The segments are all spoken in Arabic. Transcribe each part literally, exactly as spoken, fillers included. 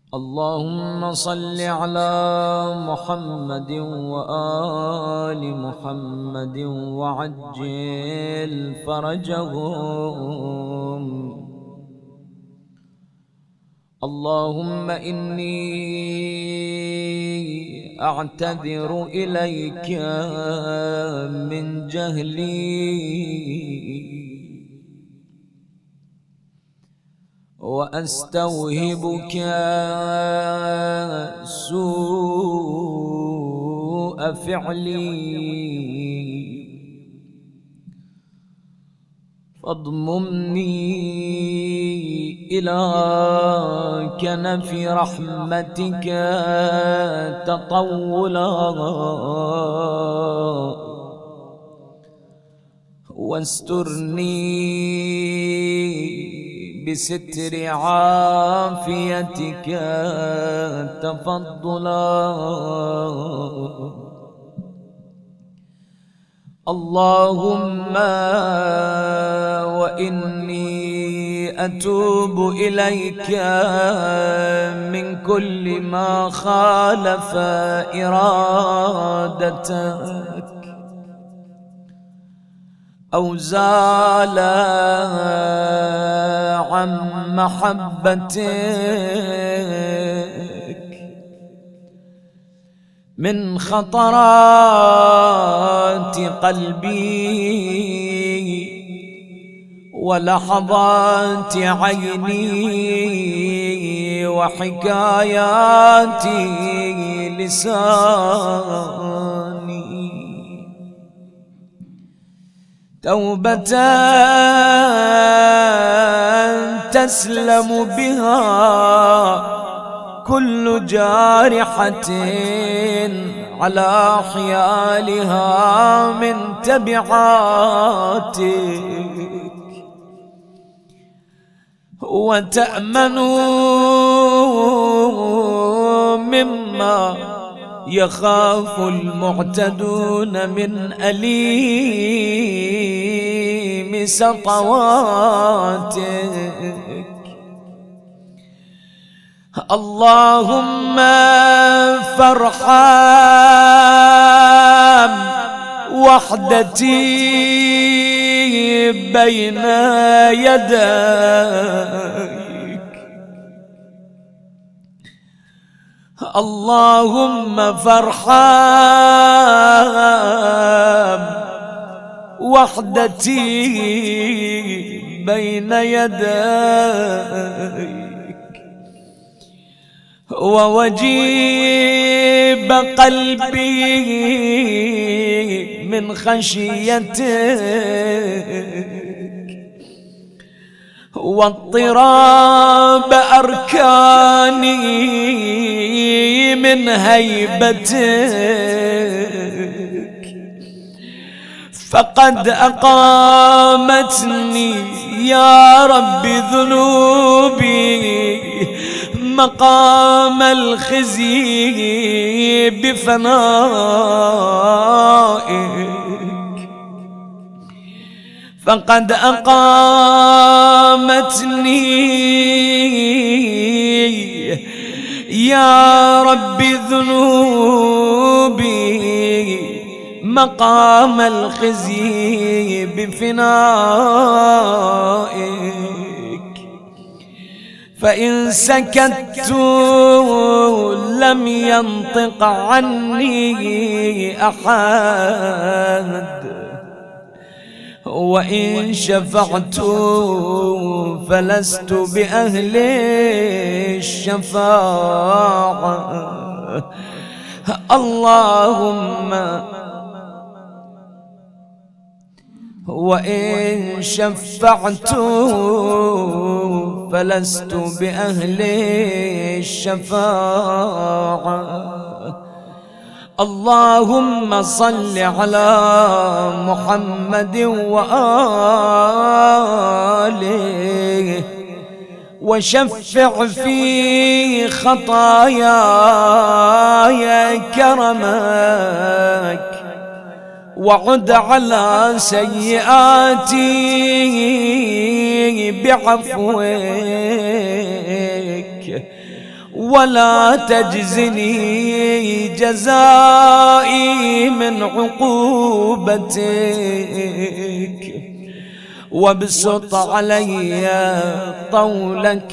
اللهم صل على محمد وآل محمد وعجل فرجهم. اللهم إني أعتذر إليك من جهلي وأستوهبك سوء فعلي، فاضممني إلى كنف رحمتك تطولا، واسترني بستر عافيتك تفضلا. اللهم وإني أتوب إليك من كل ما خالف إرادتك أو زال عن محبتك من خطرات قلبي ولحظات عيني وحكايات لساني، توبة تسلم بها كل جارحة على حيالها من تبعاتك، وتأمن مما يخاف المعتدون من أليم سطواتك. اللهم فارحم وحدتي بين يديك، اللهم فارحم وحدتي بين يديك، ووجيب قلبي من خشيتك، واضطراب أركاني من هيبتك، فقد أقامتني يا رب ذنوبي مقام الخزي بفنائك، فقد أقامتني يا رب ذنوبي مقام الخزي بفنائك، فإن سكت لم ينطق عني أحد، وإن شفعت فلست بأهل الشفاعة. اللهم وإن شفعت فلست بأهل الشفاعة. اللهم صل على محمد وآله وشفع في خطاياي كرمك، وعد على سيئاتي بعفوك، ولا تجزني جزائي من عقوبتك، وابسط علي طولك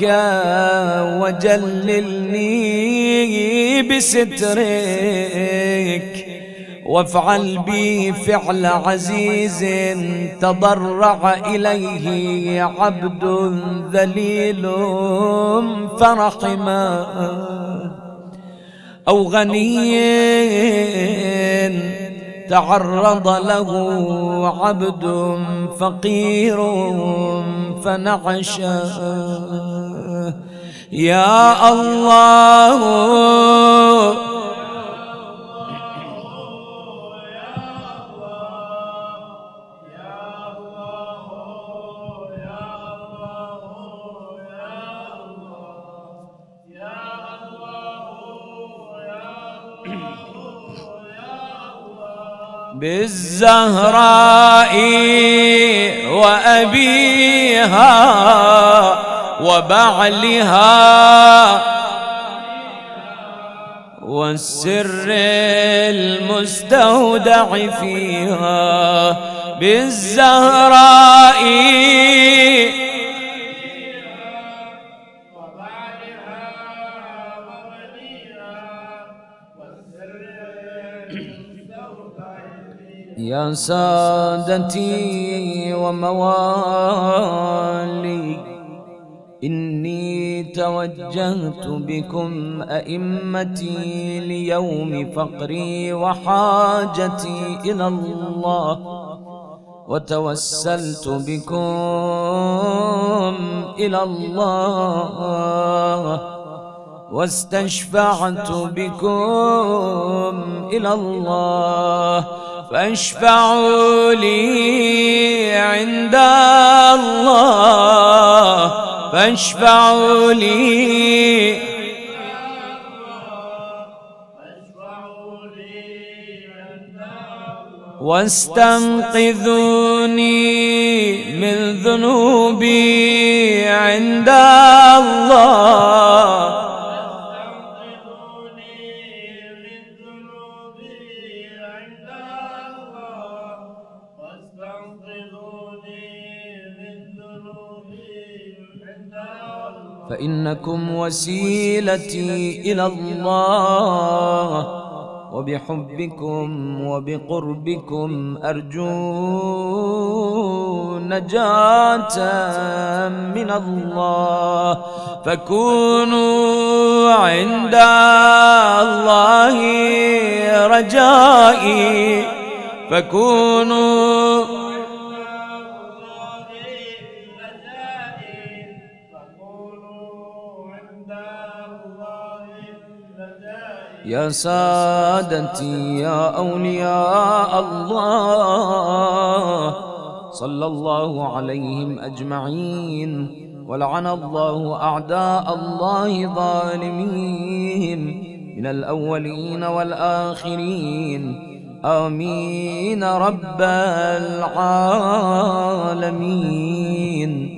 وجللني بسترك، وافعل بي فعل عزيز تضرع إليه عبد ذليل فرحما، أو غني تعرض له عبد فقير فنعشا. يا الله بالزهراء وأبيها وبعلها والسر المستودع فيها، بالزهراء يا سادتي وموالي، إني توجهت بكم أئمتي ليوم فقري وحاجتي إلى الله، وتوسلت بكم إلى الله، واستشفعت بكم إلى الله، فاشفعوا لي عند الله، فاشفعوا لي واستنقذوني من ذنوبي عند الله، فإنكم وسيلتي إلى الله، وبحبكم وبقربكم أرجو نجاة من الله، فكونوا عند الله رجائي، فكونوا يا سادتي يا أولياء الله، صلى الله عليهم أجمعين، ولعن الله أعداء الله ظالمين من الأولين والآخرين، آمين رب العالمين.